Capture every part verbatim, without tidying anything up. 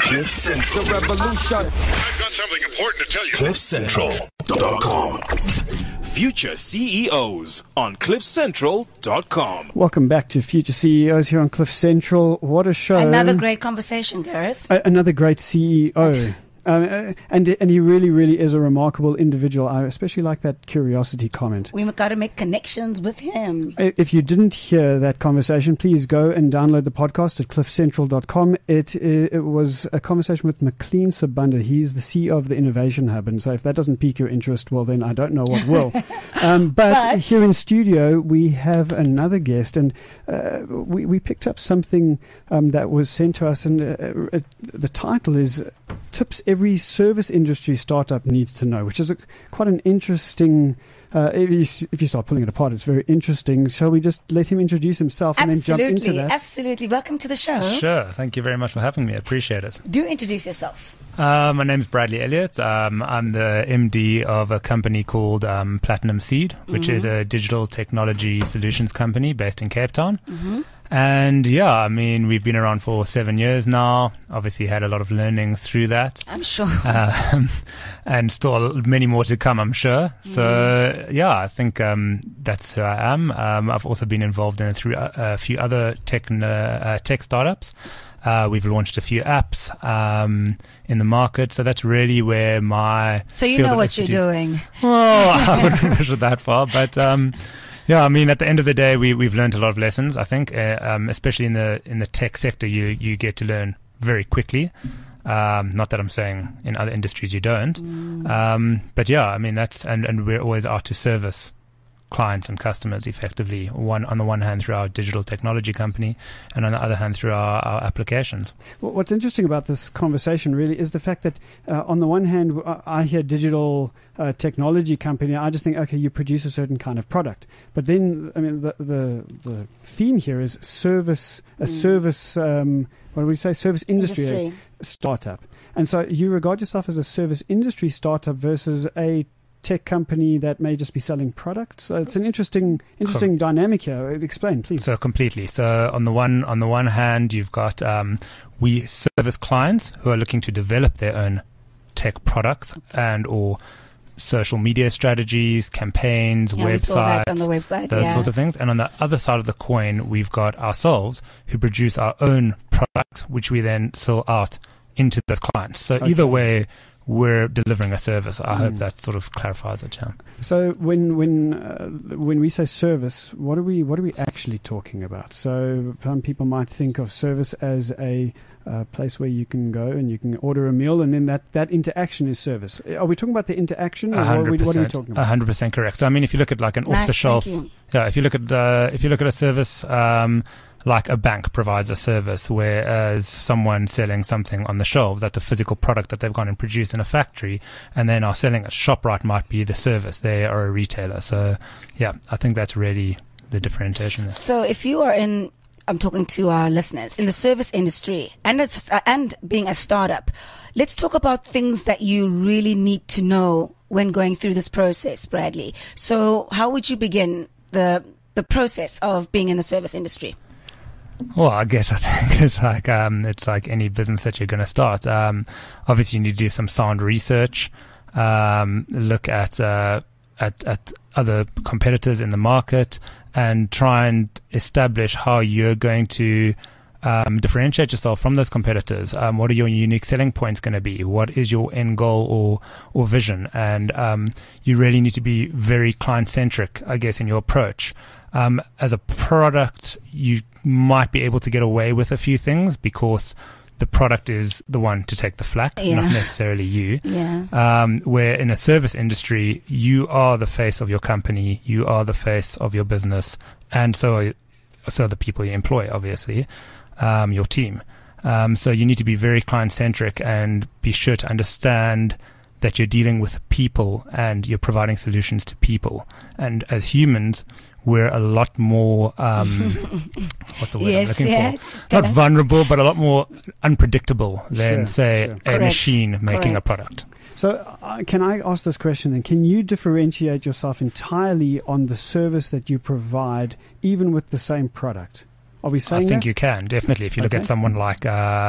Cliff Central. The revolution. I've got something important to tell you. cliff central dot com. Future C E Os on cliff central dot com. Welcome back to Future C E Os here on Cliff Central. What a show. Another great conversation, Gareth. A- another great C E O. Um, uh, and and he really, really is a remarkable individual. I especially like that curiosity comment. We've got to make connections with him. If you didn't hear that conversation, please go and download the podcast at cliff central dot com. It, it, it was a conversation with McLean Sabunda. He's the C E O of the Innovation Hub. And so if that doesn't pique your interest, well, then I don't know what will. um, but, But- here in studio, we have another guest. And uh, we, we picked up something um, that was sent to us. And uh, uh, the title is Tips Every Service Industry Startup Needs to Know, which is a, quite an interesting, uh, if, you, if you start pulling it apart, it's very interesting. Shall we just let him introduce himself and Absolutely, then jump into that? absolutely. Welcome to the show. Sure. Thank you very much for having me. I appreciate it. Do introduce yourself. Uh, my name is Bradley Elliott. Um, I'm the M D of a company called um, Platinum Seed, which Mm-hmm. is a digital technology solutions company based in Cape Town. Mm-hmm. And yeah, I mean, we've been around for seven years now. Obviously had a lot of learnings through that. I'm sure. Um, and still many more to come, I'm sure. So yeah, I think um, that's who I am. Um, I've also been involved in through a, a few other tech uh, tech startups. Uh, we've launched a few apps um, in the market, so that's really where my So you field know of what you're expertise- doing. Well, I wouldn't push it that far, but um, yeah, I mean, at the end of the day, we we've learned a lot of lessons. I think, uh, um, especially in the in the tech sector, you you get to learn very quickly. Um, not that I'm saying in other industries you don't, Mm. um, but yeah, I mean that's and, and we're always out to service clients and customers effectively. One on the one hand through our digital technology company, and on the other hand through our, our applications. Well, what's interesting about this conversation really is the fact that uh, on the one hand, I- I hear digital uh, technology company, I just think, okay, you produce a certain kind of product. But then, I mean, the the, the theme here is service, a service, um, what do we say, service industry, Industry. startup. And so you regard yourself as a service industry startup versus a tech company that may just be selling products. So it's an interesting, interesting dynamic here. Explain, please. So completely. So on the one on the one hand, you've got um, we service clients who are looking to develop their own tech products and or social media strategies, campaigns, Yeah, we saw websites, that on the website. those yeah. sorts of things. And on the other side of the coin, we've got ourselves who produce our own products, which we then sell out into the clients. So Okay. either way, we're delivering a service. I hope Mm. that sort of clarifies it, yeah. So when when uh, when we say service, what are we what are we actually talking about? So some people might think of service as a uh, place where you can go and you can order a meal, and then that, that interaction is service. Are we talking about the interaction, or what are, we, what are we talking A about? hundred percent correct. So I mean, if you look at like an Nice, off-the-shelf, thank you. yeah, if you look at uh, if you look at a service um, like a bank provides a service, whereas someone selling something on the shelves, that's a physical product that they've gone and produced in a factory, and then are selling at ShopRite might be the service. They are a retailer. So yeah, I think that's really the differentiation there. So if you are in, I'm talking to our listeners, in the service industry and it's, uh, and being a startup, let's talk about things that you really need to know when going through this process, Bradley. So how would you begin the the process of being in the service industry? Well, I guess I think it's like um, it's like any business that you're going to start. Um, obviously, you need to do some sound research, um, look at, uh, at at other competitors in the market, and try and establish how you're going to um, differentiate yourself from those competitors. Um, what are your unique selling points going to be? What is your end goal or or vision? And um, you really need to be very client centric, I guess, in your approach. Um, as a product, you might be able to get away with a few things because the product is the one to take the flak, Yeah. not necessarily you. Yeah. Um, where in a service industry, you are the face of your company, you are the face of your business, and so so are the people you employ, obviously, um, your team. Um, so you need to be very client-centric and be sure to understand that you're dealing with people and you're providing solutions to people. And as humans, we're a lot more, um, what's the word Yes, I'm looking yeah. for? Not vulnerable, but a lot more unpredictable than, Sure, say, sure. a Correct, machine making a correct. product. So uh, can I ask this question then? Can you differentiate yourself entirely on the service that you provide, even with the same product? Are we saying I think that? you can, definitely. If you look Okay. at someone like, uh,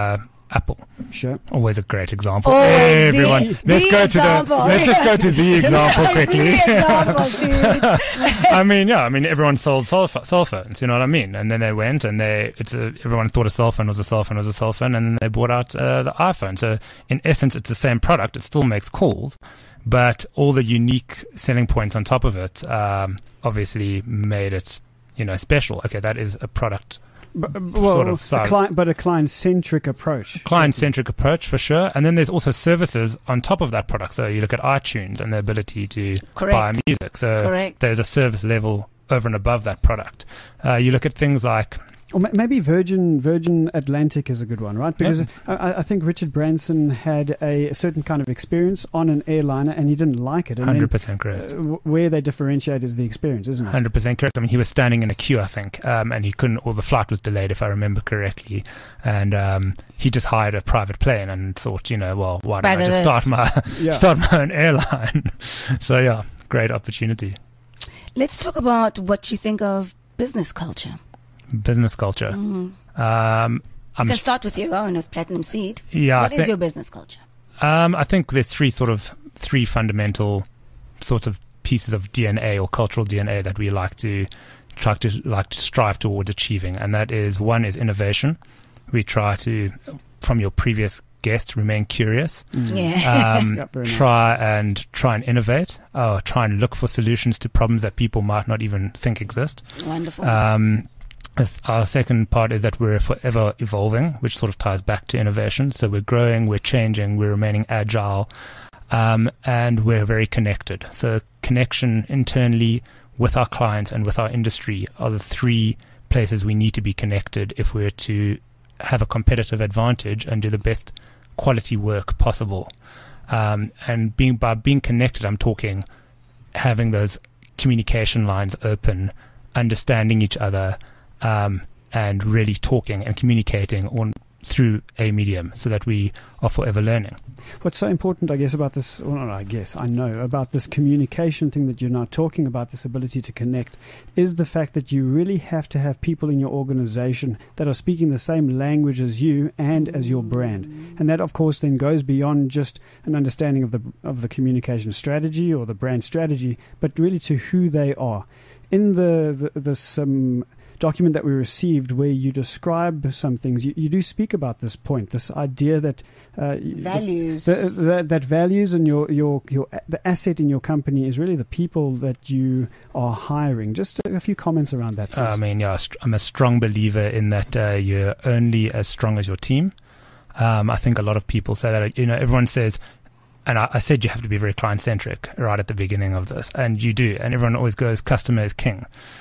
Apple. Sure. Always a great example. Oh, Everyone, the- let's the go example. to the let's just go to the example quickly. The example, dude. I mean, yeah, I mean, everyone sold cell, ph- cell phones, you know what I mean? And then they went and they, it's a, everyone thought a cell phone was a cell phone was a cell phone, and then they brought out uh, the iPhone. So in essence, it's the same product. It still makes calls, but all the unique selling points on top of it, um, obviously made it, you know, special. Okay, that is a product. But, well, sort of a side. client, but a client-centric approach. Client-centric approach for sure, and then there's also services on top of that product. So you look at iTunes and the ability to Correct. buy music. So Correct. there's a service level over and above that product. Uh, you look at things like Or ma- maybe Virgin Virgin Atlantic is a good one, right? Because Yeah. I, I think Richard Branson had a, a certain kind of experience on an airliner, and he didn't like it. And one hundred then, percent correct. uh, w- where they differentiate is the experience, isn't it? one hundred percent correct. I mean, he was standing in a queue, I think, um, and he couldn't, or the flight was delayed, if I remember correctly. And um, he just hired a private plane and thought, you know, well, why don't I Bugger just this. start my Yeah. start my own airline? So yeah, great opportunity. Let's talk about what you think of business culture. Business culture. Mm. Um, I'm You can start with your own, with Platinum Seed. yeah. What I is thi- your business culture? Um, I think there's three sort of three fundamental sort of pieces of D N A or cultural D N A that we like to try to like to strive towards achieving, and that is one is innovation. We try to, from your previous guest, remain curious. Yeah. Um, Yep, very nice. try and try and innovate. Uh, try and look for solutions to problems that people might not even think exist. Wonderful. Um, As- Our second part is that we're forever evolving, which sort of ties back to innovation. So we're growing, we're changing, we're remaining agile, um, and we're very connected. So connection internally with our clients and with our industry are the three places we need to be connected if we're to have a competitive advantage and do the best quality work possible. Um, and being by being connected, I'm talking having those communication lines open, understanding each other, um, and really talking and communicating on through a medium so that we are forever learning. What's so important, I guess, about this, well, not I guess, I know, about this communication thing that you're now talking about, this ability to connect, is the fact that you really have to have people in your organization that are speaking the same language as you and as your brand. And that, of course, then goes beyond just an understanding of the of the communication strategy or the brand strategy, but really to who they are. In the, the this um, document that we received where you describe some things, you, you do speak about this point, this idea that uh, Values. the, the, that values and your, your, your the asset in your company is really the people that you are hiring. Just a, a few comments around that, please. I mean, yeah, str- I'm a strong believer in that uh, you're only as strong as your team. Um, I think a lot of people say that, you know, everyone says, and I, I said you have to be very client-centric right at the beginning of this, and you do, and everyone always goes, customer is king.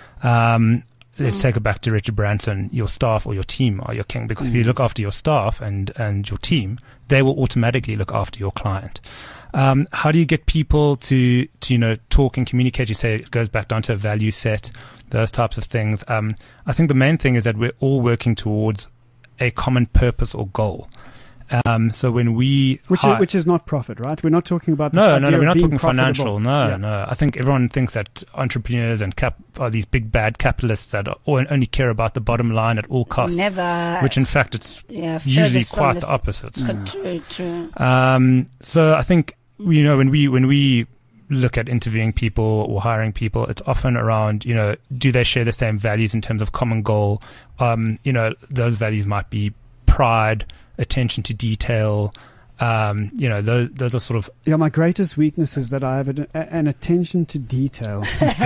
Um, let's Mm. take it back to Richard Branson. Your staff or your team are your king, because if you look after your staff and, and your team, they will automatically look after your client. Um, how do you get people to, to, you know, talk and communicate? You say it goes back down to a value set, those types of things. Um, I think the main thing is that we're all working towards a common purpose or goal. Um, so when we Which hi- is, which is not profit, right? We're not talking about this no, idea no, no, of we're not being talking financial. profitable. No, Yeah. no. I think everyone thinks that entrepreneurs and cap are these big bad capitalists that are, or only care about the bottom line at all costs. Never. Which in fact it's yeah, usually furthest from quite the opposite. True, true. Um, so I think, you know, when we when we look at interviewing people or hiring people, it's often around, you know, do they share the same values in terms of common goal? Um, you know, those values might be pride, attention to detail. Um, you know, those those are sort of Yeah, my greatest weakness is that I have an, an attention to detail.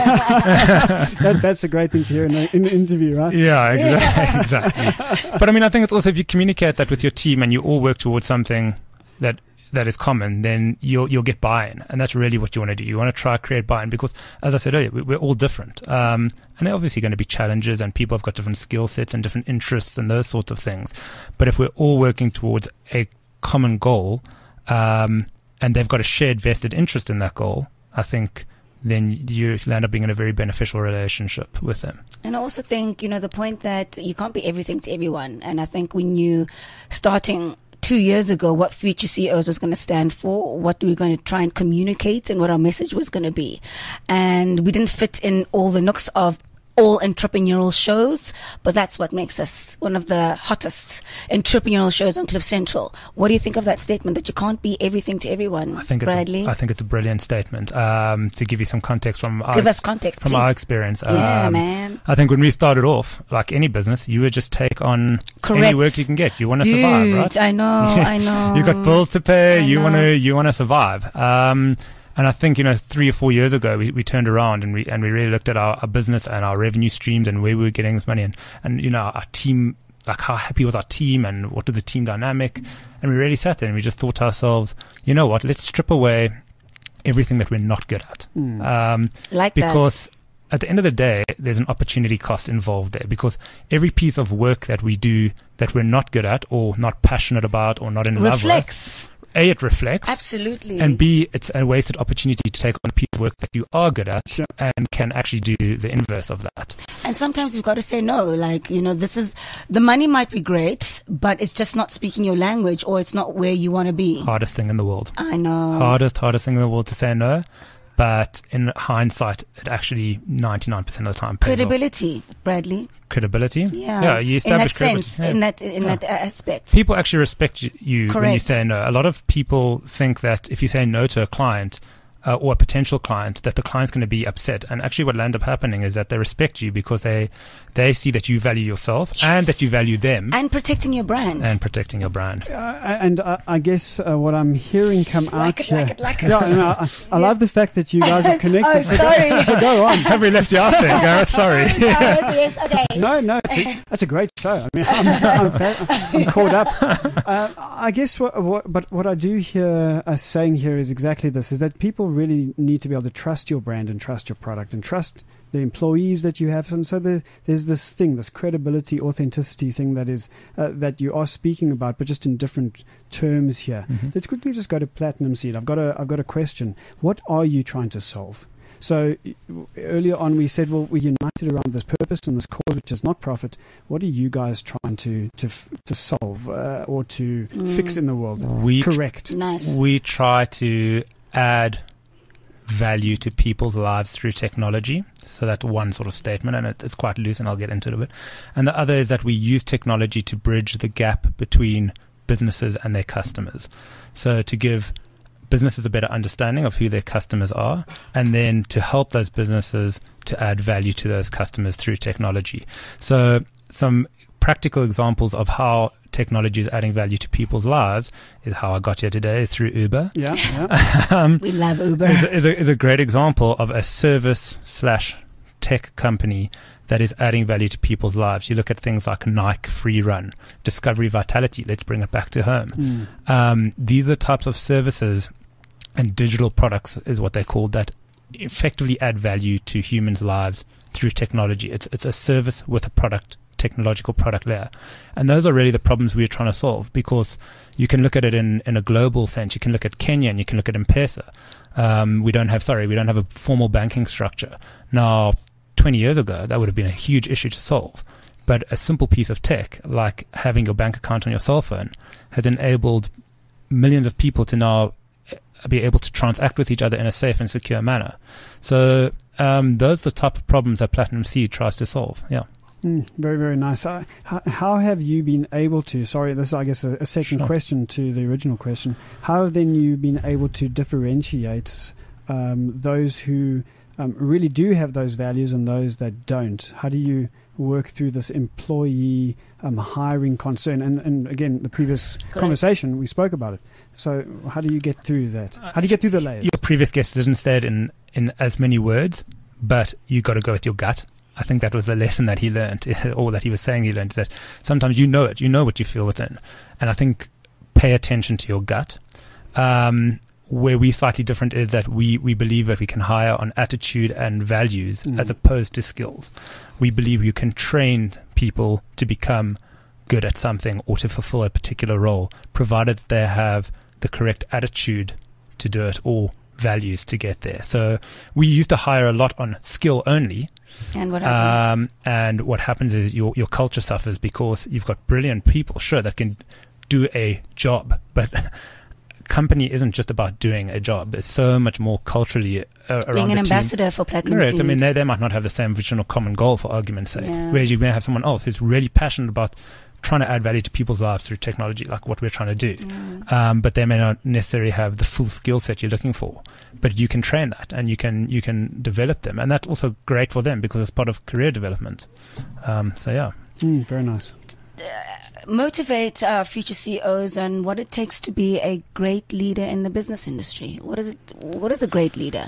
that, that's a great thing to hear in, a, in an interview, right? yeah, exactly, exactly. But I mean, I think it's also if you communicate that with your team and you all work towards something that that is common, then you'll you'll get buy-in, and that's really what you want to do. You want to try to create buy-in because, as I said earlier, we, we're all different, um, and there are obviously going to be challenges, and people have got different skill sets and different interests and those sorts of things. But if we're all working towards a common goal, um, and they've got a shared vested interest in that goal, I think then you land up being in a very beneficial relationship with them. And I also think, you know, the point that you can't be everything to everyone. And I think we knew starting two years ago what Future C E Os was going to stand for, what we were going to try and communicate, and what our message was going to be. And we didn't fit in all the nooks of all entrepreneurial shows, but that's what makes us one of the hottest entrepreneurial shows on Cliff Central. What do you think of that statement that you can't be everything to everyone, I think Bradley? It's a, I think it's a brilliant statement. Um, to give you some context from our Give us context, from please. our experience. Yeah, um, man. I think when we started off, like any business, you would just take on Correct. any work you can get. You want to Dude, survive, right? I know, I know. You got bills to pay. I You want know. to you want to survive. Um, and I think, you know, three or four years ago, we, we turned around and we and we really looked at our, our business and our revenue streams and where we were getting this money, and and you know, our team, like how happy was our team and what was the team dynamic, and we really sat there and we just thought to ourselves, you know what, let's strip away everything that we're not good at, Mm. um, Like that. because at the end of the day, there's an opportunity cost involved there, because every piece of work that we do that we're not good at or not passionate about or not in love with, Reflects. A, it reflects, Absolutely. and B, it's a wasted opportunity to take on a piece of work that you are good at Sure. and can actually do the inverse of that. And sometimes you've got to say no. Like, you know, this is, the money might be great, but it's just not speaking your language, or it's not where you want to be. Hardest thing in the world. I know. Hardest, hardest thing in the world to say no. But in hindsight, it actually ninety-nine percent of the time pays off. Credibility, Bradley. Credibility. Yeah. Yeah, you establish in that credibility. sense, Yeah. in that in Yeah. that aspect. People actually respect you you when you Correct. say no. A lot of people think that if you say no to a client uh, or a potential client, that the client's going to be upset. And actually what will end up happening is that they respect you because they they see that you value yourself and that you value them And protecting your brand. and protecting your brand. Uh, and I, I guess uh, what I'm hearing come Like out it, here. like it, like it. Yeah, no, I, I love the fact that you guys are connected. Oh, so, sorry. go, so go on. Have we left you out there, Gareth? Sorry. Oh, yes, okay. No, no, it's a, that's a great show. I mean, I'm, I'm, fa- I'm caught up. Uh, I guess what, what, but what I do hear us saying here is exactly this: is that people really need to be able to trust your brand and trust your product and trust the employees that you have. And so the, there's this thing, this credibility, authenticity thing that is uh, that you are speaking about, but just in different terms here. Mm-hmm. Let's quickly just go to Platinum Seed. I've got a I've got a question. What are you trying to solve? So y- earlier on we said, well, we're united around this purpose and this cause, which is not profit. What are you guys trying to to f- to solve uh, or to fix in the world? We Correct. Nice. we try to add value to people's lives through technology. So that's one sort of statement, and it, it's quite loose, and I'll get into it a bit. And the other is that we use technology to bridge the gap between businesses and their customers. So to give businesses a better understanding of who their customers are, and then to help those businesses to add value to those customers through technology. So some practical examples of how technology is adding value to people's lives is how I got here today is through Uber. Yeah. yeah. um, We love Uber. is, is, a, is a great example of a service slash tech company that is adding value to people's lives. You look at things like Nike Free Run, Discovery Vitality. Let's bring it back to home. Mm. Um, these are types of services and digital products is what they're called that effectively add value to humans' lives through technology. It's it's a service with a product, technological product layer. And those are really the problems we're trying to solve, because you can look at it in, in a global sense. You can look at Kenya and you can look at M-Pesa. Um, we don't have, sorry, we don't have a formal banking structure. Now, twenty years ago, that would have been a huge issue to solve. But a simple piece of tech, like having your bank account on your cell phone, has enabled millions of people to now be able to transact with each other in a safe and secure manner. So um, those are the type of problems that Platinum Seed tries to solve. Yeah. Mm, very, very nice. Uh, how, how have you been able to, sorry, this is, I guess, a, a second Sure. question to the original question. How have then you been able to differentiate um, those who um, really do have those values and those that don't? How do you work through this employee um, hiring concern? And, and again, the previous conversation, we spoke about it. So how do you get through that? How do you get through the layers? Your previous guest didn't say it in, in as many words, but you got to go with your gut. I think that was the lesson that he learned, or that he was saying he learned, is that sometimes you know it, you know what you feel within. And I think pay attention to your gut. Um, where we slightly different is that we, we believe that we can hire on attitude and values Mm. as opposed to skills. We believe you can train people to become good at something or to fulfill a particular role, provided they have the correct attitude to do it or values to get there. So we used to hire a lot on skill only. And what happens? Um, and what happens is your your culture suffers because you've got brilliant people, sure, that can do a job, but company isn't just about doing a job. It's so much more culturally uh, around Being an the team. ambassador for Platinum Correct. Seed. I mean, they, they might not have the same vision or common goal, for argument's sake. Yeah. Whereas you may have someone else who's really passionate about trying to add value to people's lives through technology, like what we're trying to do. Mm. Um, but they may not necessarily have the full skill set you're looking for. But you can train that, and you can you can develop them, and that's also great for them because it's part of career development. Um, so yeah, Mm, very nice. Motivate uh, future C E Os on what it takes to be a great leader in the business industry. What is it? What is a great leader?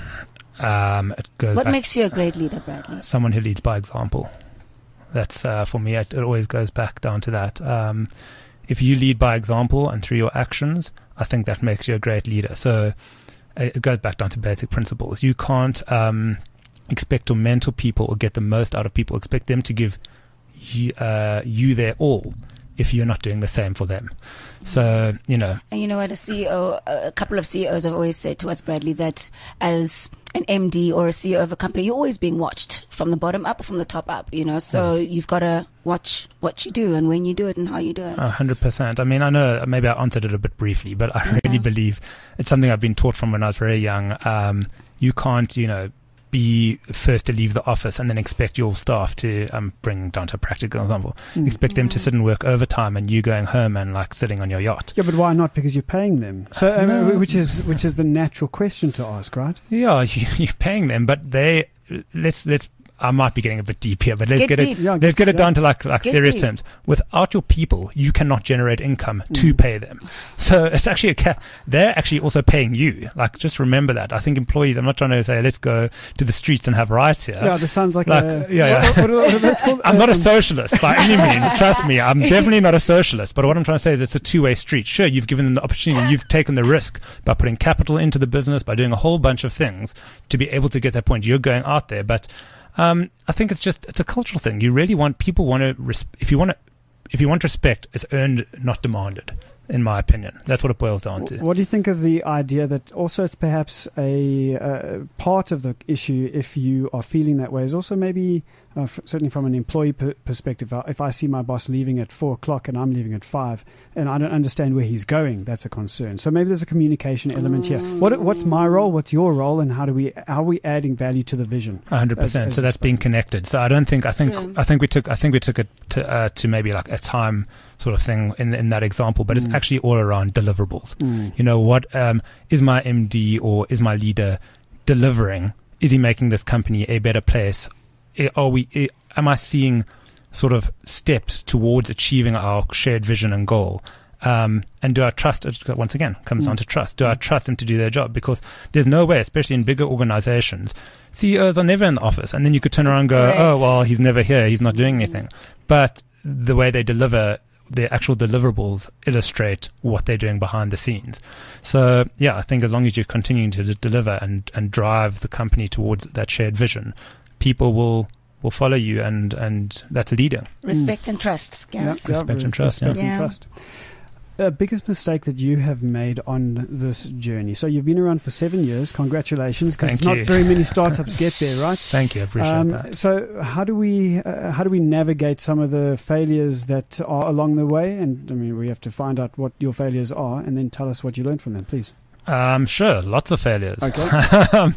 um, it goes What back- makes you a great leader, Bradley? someone who leads by example. That's uh, for me. It, it always goes back down to that. Um, if you lead by example and through your actions, I think that makes you a great leader. So it, it goes back down to basic principles. You can't um, expect to mentor people or get the most out of people. Expect them to give you, uh, you their all if you're not doing the same for them. So, you know, And you know what? A C E O, a couple of C E Os have always said to us, Bradley, that as an M D or a C E O of a company, you're always being watched from the bottom up or from the top up, you know, so Yes. you've got to watch what you do and when you do it and how you do it. A hundred percent. I mean, I know maybe I answered it a bit briefly, but I really Yeah. believe it's something I've been taught from when I was very young. Um, you can't, you know, be first to leave the office and then expect your staff to, um, bring down to a practical example, Mm. expect them to sit and work overtime and you going home and like sitting on your yacht. Yeah, but why not? Because you're paying them. So, I mean, No. which is which is the natural question to ask, right? Yeah, you, you're paying them, but they, let's, let's, I might be getting a bit deep here, but let's Get get, deep. it, Yeah, let's get it yeah. down to like, like Get serious deep. terms. Without your people, you cannot generate income to Mm. pay them. So it's actually a ca- they're actually also paying you. Like, just remember that. I think employees, I'm not trying to say, let's go to the streets and have riots here. Yeah, this sounds like, Like, a, yeah, yeah. What, what, what are those called? I'm not a Um, socialist by any means. Trust me, I'm definitely not a socialist. But what I'm trying to say is it's a two-way street. Sure, you've given them the opportunity. You've taken the risk by putting capital into the business, by doing a whole bunch of things to be able to get that point. You're going out there. But um, I think it's just, it's a cultural thing. You really want, people want to, res- if you want to, if you want respect, it's earned, not demanded, in my opinion. That's what it boils down to. What do you think of the idea that also it's perhaps a uh, part of the issue, if you are feeling that way, is also maybe, uh, f- certainly from an employee per- perspective, uh, if I see my boss leaving at four o'clock and I'm leaving at five and I don't understand where he's going, that's a concern. So maybe there's a communication element here. What, what's my role? What's your role? And how do we, how are we adding value to the vision? A hundred As- percent. as So you that's being connected. So I don't think I think True. I think we took I think we took it to uh, to maybe like a time sort of thing in in that example, but it's Mm. actually all around deliverables. Mm. You know, what um, is my M D or is my leader delivering? Is he making this company a better place? I- Are we? I- Am I seeing sort of steps towards achieving our shared vision and goal? Um, and do I trust it? Once again, comes Mm. down to trust. Do I trust them to do their job? Because there's no way, especially in bigger organizations, C E Os are never in the office. And then you could turn around and go, Correct. oh, well, he's never here. He's not doing anything. But the way they deliver, their actual deliverables illustrate what they're doing behind the scenes. So, yeah, I think as long as you're continuing to d- deliver and, and drive the company towards that shared vision, people will will follow you, and, and that's leading. Respect and trust, Gareth. Yeah, Respect yeah, and trust, Respect yeah. and Yeah. trust. Uh, biggest mistake that you have made on this journey. So you've been around for seven years. Congratulations, because Thank not you. very many startups get there, right? Thank you. I appreciate Um, that. so how do we uh, how do we navigate some of the failures that are along the way? And I mean, we have to find out what your failures are, and then tell us what you learned from them, please. Um, sure, lots of failures. Okay.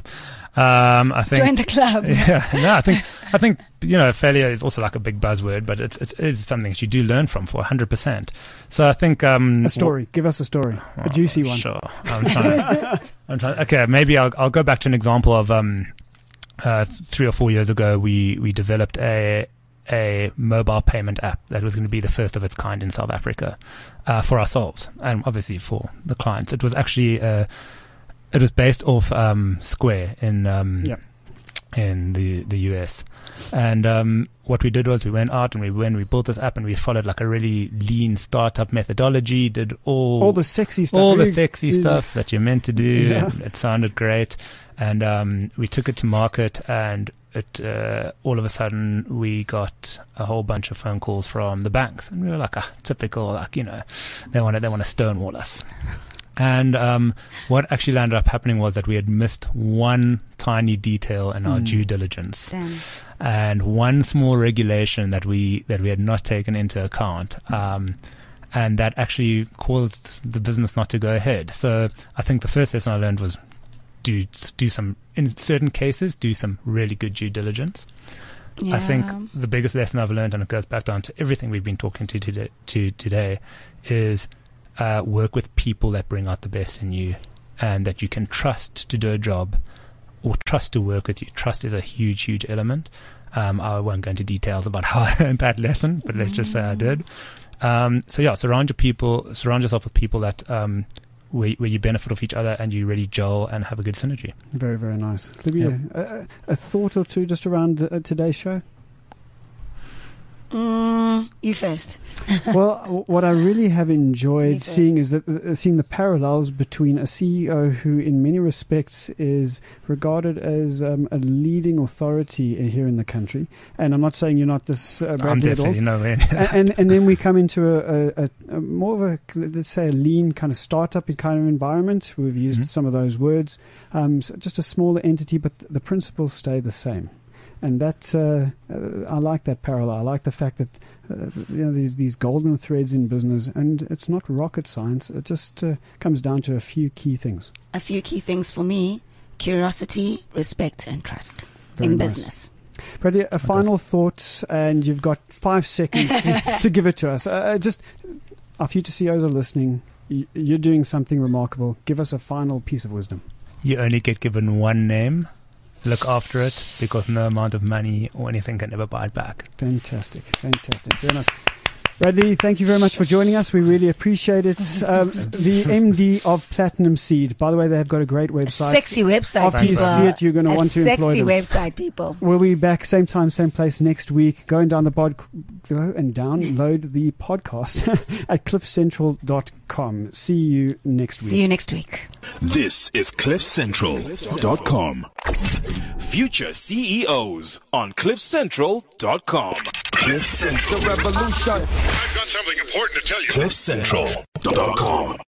um, I think. Join the club. Yeah, no, I think I think you know failure is also like a big buzzword, but it's it's, it is something that you do learn from for one hundred percent. So I think um, A story. Give us a story. well, A juicy one. Sure. I'm trying. I'm trying. Okay, maybe I'll I'll go back to an example of um, uh, three or four years ago we we developed a a mobile payment app that was going to be the first of its kind in South Africa uh, for ourselves and obviously for the clients. It was actually uh, it was based off um, Square in um, Yeah. in the the U S. And um, what we did was we went out and we went we built this app and we followed like a really lean startup methodology. Did all All the sexy stuff. all the Really- sexy really- stuff that you're meant to do. Yeah. And it sounded great, and um, we took it to market, and it uh, all of a sudden we got a whole bunch of phone calls from the banks, and we were like, ah, typical, like you know, they want to they want to stonewall us. And um, what actually landed up happening was that we had missed one tiny detail in our Mm. due diligence, Damn. and one small regulation that we that we had not taken into account. Um, and that actually caused the business not to go ahead. So I think the first lesson I learned was do do some, in certain cases, do some really good due diligence. Yeah. I think the biggest lesson I've learned, and it goes back down to everything we've been talking to today, to today is uh, work with people that bring out the best in you and that you can trust to do a job or trust to work with you. Trust is a huge, huge element. Um, I won't go into details about how I learned that lesson, but let's just say I did. Um, so yeah, surround your people, surround yourself with people that um, where, where you benefit off each other and you really gel and have a good synergy. Very, very nice. Olivia, yep. a, a thought or two just around uh, today's show? Mm, you first. Well, what I really have enjoyed seeing is that uh, seeing the parallels between a C E O who, in many respects, is regarded as um, a leading authority here in the country. And I'm not saying you're not this uh, I'm definitely nowhere. and, and and then we come into a, a, a more of a, let's say, a lean kind of startup kind of environment. We've used mm-hmm. some of those words. Um, so just a smaller entity, but the principles stay the same. And that uh, uh, I like that parallel. I like the fact that uh, you know these these golden threads in business, and it's not rocket science. It just uh, comes down to a few key things. A few key things for me: curiosity, respect, and trust Very in nice. business. Brady, a final thought, and you've got five seconds to, to give it to us. Uh, just our future C E Os are listening. You're doing something remarkable. Give us a final piece of wisdom. You only get given one name. Look after it, because no amount of money or anything can ever buy it back. Fantastic, fantastic. Very nice. Bradley, thank you very much for joining us. We really appreciate it. Um, the M D of Platinum Seed. By the way, they have got a great website. Sexy website. After you people. see it, you're going to a want to employ them. Sexy website, people. We'll be back same time, same place next week. Go and down the pod, go and download the podcast at cliff central dot com. See you next week. See you next week. This is cliff central dot com. Future C E Os on cliff central dot com. Cliff Central. I've got something important to tell you. cliff central dot com.